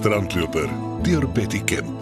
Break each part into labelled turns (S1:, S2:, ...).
S1: strandloper deur Betty Kemp.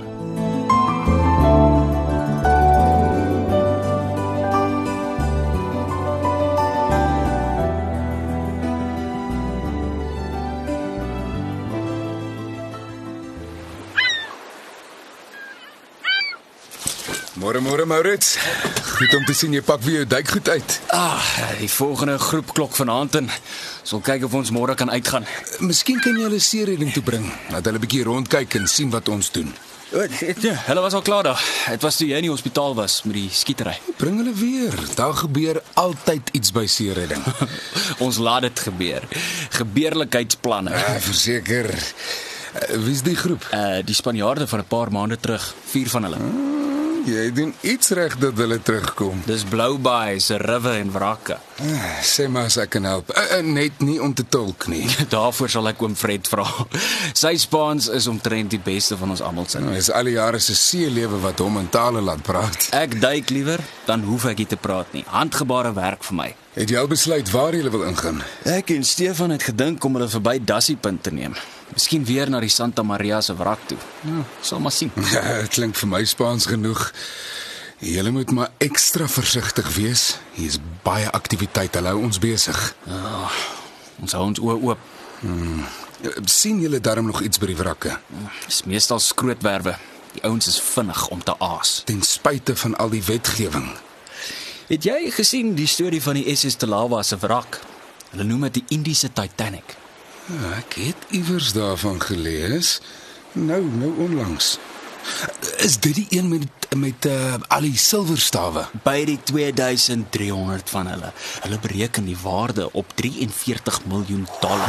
S2: Môre Maurits. Goed om te sien jy pak weer jou duikgoed uit.
S3: Die volgende groep klok vanaand en sal kyk of ons môre kan uitgaan.
S2: Miskien kan jy hulle seeredding toe bring, dat hulle 'n bietjie rondkyk en sien wat ons doen.
S3: Ja, hulle was al klaar daar. Dit was toe jy in die hospitaal was met die skietery.
S2: Bring hulle weer. Daar gebeur altyd iets by seeredding.
S3: Ons laat dit gebeur. Gebeurlikheidsplanne.
S2: Verseker. Wie's die groep?
S3: Die Spanjaarde van 'n paar maande terug, 4 van hulle.
S2: Jy doen iets reg dat hulle terugkom.
S3: Dis Bloubaai se riwe en wrakke.
S2: Sê maar as ek kan help. Net nie om te tolk nie.
S3: Daarvoor sal ek oom Fred vra. Sy Spaans is omtrent die beste van ons almal se.
S2: Is al die jare se seelewe wat hom in tale laat praat.
S3: Ek duik liewer, dan hoef ek nie te praat nie. Handgebare werk vir my.
S2: Het jy al besluit waar jy wil ingaan?
S3: Ek en Stefan het gedink om hulle verby Dassiepunt te neem. Miskien weer na die Santa Maria se wrak toe. Ja, sal maar sien.
S2: Ja, het klink vir my Spaans genoeg. Julle moet maar ekstra versigtig wees. Hier is baie aktiwiteit, hulle hou ons besig.
S3: Ons hou ons oë oop.
S2: Sien julle darm nog iets by die wrakke?
S3: Dis meestal skrootwerwe. Die ouens is vinnig om te aas.
S2: Ten spyte van al die wetgewing.
S3: Het jy gesien die storie van die SS Telawa se wrak? Hulle noem dit die Indiese Titanic.
S2: Ja, ek het iewers daarvan gelees. Nou onlangs. Is dit die een met al die silwerstawe?
S3: By die 2300 van hulle. Hulle bereken die waarde op $43 miljoen.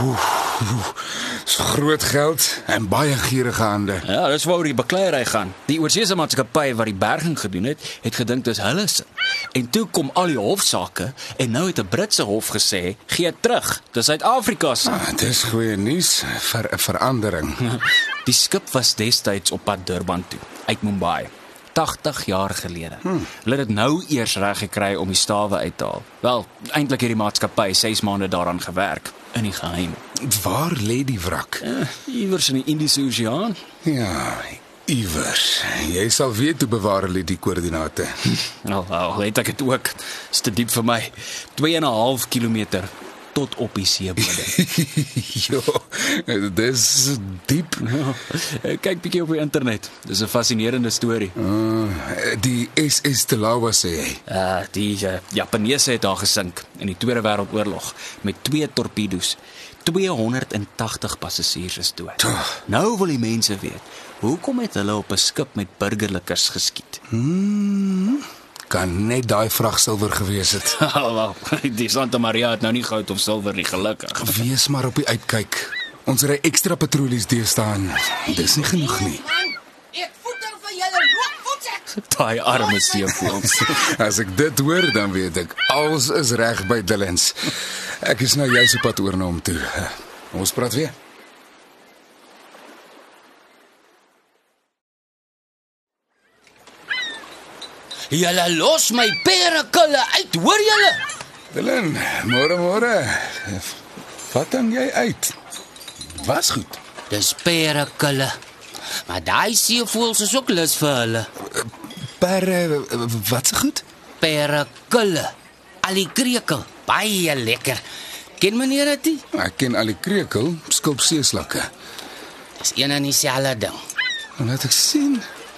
S2: Dis groot geld en baie gierige hande.
S3: Ja, dis waaroor die bakleierery gaan. Die oorseese maatskappy wat die berging gedoen het gedink dis hulle se. En toe kom al die hofsaake en nou het 'n Britse hof gesê, gee terug. Dis Suid-Afrika se.
S2: Dis goeie nuus vir 'n verandering.
S3: Die skip was destyds op pad Durban toe, uit Mumbai. 80 jaar gelede. Hulle het dit nou eers reg gekry om die stawe uit te haal. Wel, eintlik het die maatskappy 6 maande daaraan gewerk, in die geheim.
S2: Waar lê die wrak?
S3: Iewers in die Indiese Oseaan.
S2: Ja, iewers. Jy sal weet hoe bewaar hulle die koördinate.
S3: Nou, weet ek dit ook. Is te diep vir my. 2,5 kilometer tot op die seebodem.
S2: Jo, dis diep.
S3: Ja, kyk bietjie op die internet. Dis 'n fascinerende storie.
S2: Die SS Telawa sê jy.
S3: Die Japaneese het daar gesink in die Tweede Wêreldoorlog met 2 torpedo's. 280 passasiers is dood. Nou wil die mense weet, hoekom het hulle op 'n skip met burgerlikes geskiet?
S2: Kan net daai vrag silwer gewees het.
S3: Wel, die Santa Maria het nou nie goud of silwer nie, gelukkig.
S2: Wees maar op die uitkyk. Ons ry ekstra patrollies deesdae. Dis nie genoeg nie.
S4: Ek voeter vir julle loopvoetsek.
S3: Daai arme seevoëls.
S2: As ek dit hoor, dan weet ek alles is reg by Dillons. Ek is nou juis op pad oor na hom toe. Ons praat weer.
S4: Julle los my perekulle uit, hoor julle?
S2: Dylan, môre. Wat dan jy uit? Was goed.
S4: Dis perekulle. Maar daai seevoëls is ook lus vir hulle.
S2: Wat se goed?
S4: Perekulle. Alikrekel, baie lekker. Ken meneer dit nie?
S2: Ek ken al die krekel, skulpseeslakke.
S4: Dis een en dieselfde ding.
S2: Laat ek sien.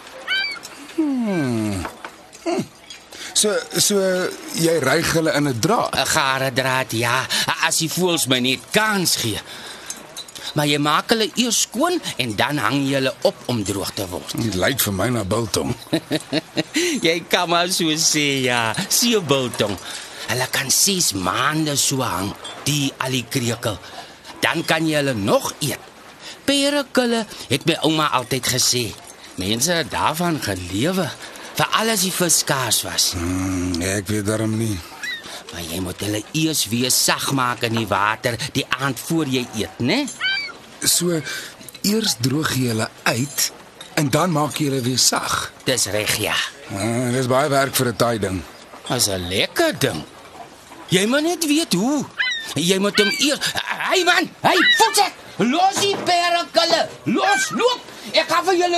S2: So jy ryg hulle in 'n draad.
S4: 'n Gare draad, ja, as die voëls my net kans gee. Maar jy maak hulle eers skoon en dan hang jy hulle op om droog te word.
S2: Dit lyk vir my na biltong.
S4: Jy kan maar so sê, ja, seebiltong. Hulle kan 6 maande so hang, die alikrekel. Dan kan jy hulle nog eet. Perekulle het my ouma altyd gesê. Mense het daarvan gelewe, veral as die vis skaars was.
S2: Ek weet daarom nie.
S4: Maar jy moet hulle eers weer sag maak in die water die aand voor jy eet, né?
S2: So eers droog jy hulle uit en dan maak jy hulle weer sag.
S4: Dis reg, ja.
S2: Dis baie werk vir 'n taai ding.
S4: Dis 'n lekker ding. Jy moet net weet hoe. Jy moet hom eers... Hey man, hey, voetsek! Los die perekulle. Los, loop. Ek gaan vir julle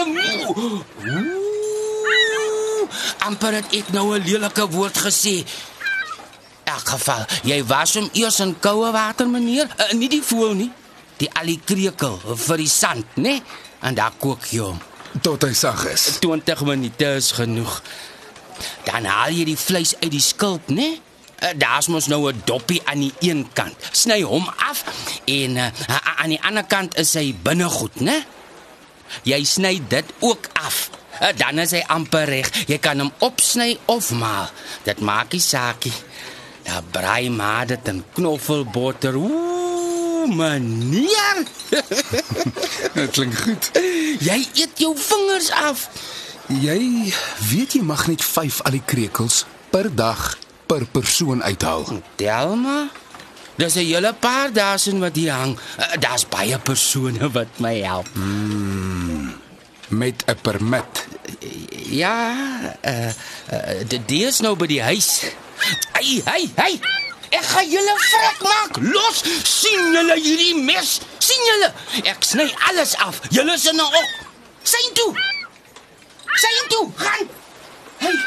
S4: amper het ek nou 'n lelike woord gesê. In elk geval, jy was hom eers in koue water, meneer. Nie die voël nie. Die alikrekel vir die sand, né? En daar kook jy hom.
S2: Tot hy sag is.
S4: 20 minute is genoeg. Dan haal jy die vleis uit die skild, né? Daar's mos nou 'n doppie aan die een kant. Sny hom af en aan die ander kant is hy binnegoed, né? Jy sny dit ook af. Dan is hy amper reg. Jy kan hom opsny of maal. Dit maak nie saakie. Dan braai maar dit in knoffelbotter. Meneer.
S2: Dit klink goed.
S4: Jy eet jou vingers af.
S2: Jy weet jy mag net 5 alikrekels per dag per persoon uithaal.
S4: Telma? Dis 'n hele paar duisend wat hier hang. Daar's baie persone wat my help.
S2: Met 'n permit.
S4: Ja, die is nou by die huis. Hey. Ek gaan julle vrek maak. Los, sien julle hierdie mes? Sien julle? Ek sny alles af. Julle is in 'n ok. Sien toe, gaan. Hey.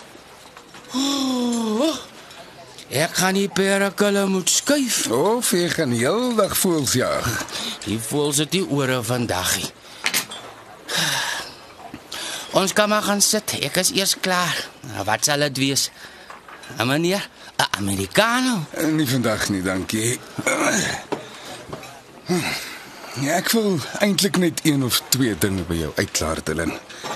S4: Ek gaan die perekulle moet skuif.
S2: Of jy gaan heeldag voëls jag.
S4: Die voëls het die ore vandag. Ons kan maar gaan sit. Ek is eers klaar. Wat sal dit wees? Meneer, 'n Americano.
S2: Nie vandag nie, dankie. Ja, ek wil eintlik net 1 of 2 dinge by jou uitklaar, Dylan.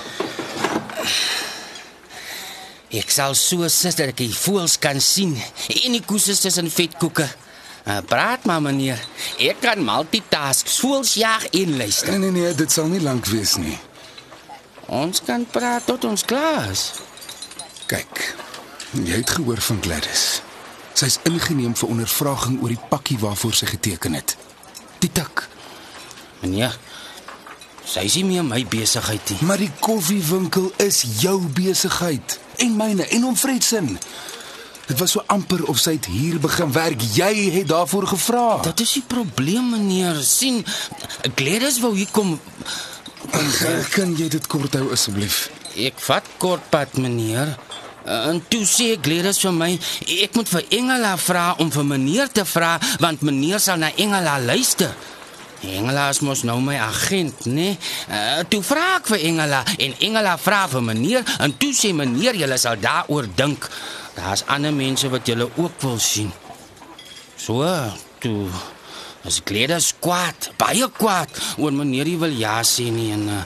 S4: Ek sal so sit dat ek die voëls kan sien. En die koeses tussen vetkoeke. Praat maar, meneer. Ek kan multitask, voëls jag en luister.
S2: Nee, dit sal nie lank wees nie.
S4: Ons kan praat tot ons klaar is.
S2: Kyk, jy het gehoor van Gladys. Sy's ingeneem vir ondervraging oor die pakkie waarvoor sy geteken het. Die tik.
S4: Meneer, sy is nie meer my besigheid nie.
S2: Maar die koffiewinkel is jou besigheid. En myne, en hom Fredsin. Dit was so amper of sy het hier begin werk. Jy het daarvoor gevra.
S4: Dat is die probleem, meneer. Sien, Gladys wou hier kom.
S2: Kan jy dit kort hou asseblief?
S4: Ek vat kortpad, meneer. En toe sê Gladys vir my, ek moet vir Engela vra om vir meneer te vra, want meneer sal na Engela luister. Engela is mos nou my agent, né? Toe vra ek vir Engela en Engela vra vir meneer en toe sê meneer, julle sal daaroor dink. Daar's ander mense wat julle ook wil sien. So, toe is Gladys kwaad, baie kwaad, oor meneer nie wil ja sê nie en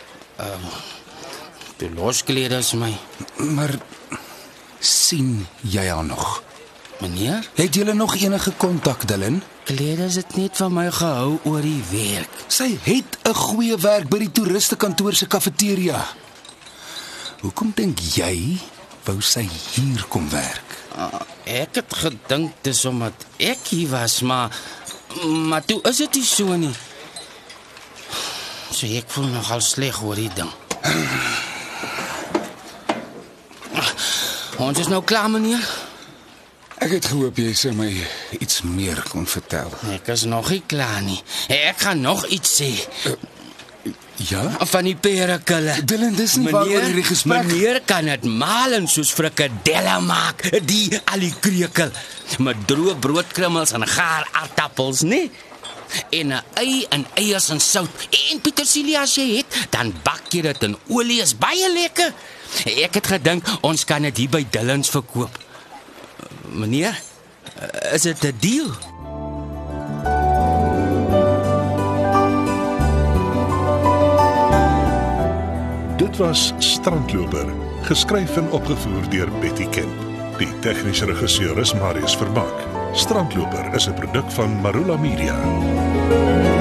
S4: toe los Gladys my.
S2: Maar sien jy haar nog?
S4: Meneer?
S2: Het julle nog enige kontak, Dylan?
S4: Gladys het net van my gehou oor die werk.
S2: Sy het 'n goeie werk by die toeristekantoor se kafeteria. Hoekom dink jy wou sy hier kom werk?
S4: Ek het gedink dis omdat ek hier was, maar toe is dit nie so nie. So ek voel nogal sleg oor die ding. Ons is nou klaar, meneer.
S2: Ek het gehoop jy sou my iets meer kon vertel.
S4: Ek is nog nie klaar nie. Ek gaan nog iets sê.
S2: Ja?
S4: Van die perekulle.
S2: Dylan, dis nie waaroor hierdie gesprek.
S4: Meneer kan dit maal en soos frikadelle maak, die alikrekel. Met droë broodkrummels en gaar aardappels, né? En 'n ei en eiers en sout en petersilie as jy het, dan bak jy dit in olie, is baie lekker. Ek het gedink ons kan dit hier by Dillons verkoop. Meneer, is dit 'n deal?
S1: Dit was Strandloper, geskryf en opgevoer deur Betty Kemp. Die tegniese regisseur is Marius Vermaak. Strandloper is 'n produk van Marula Media.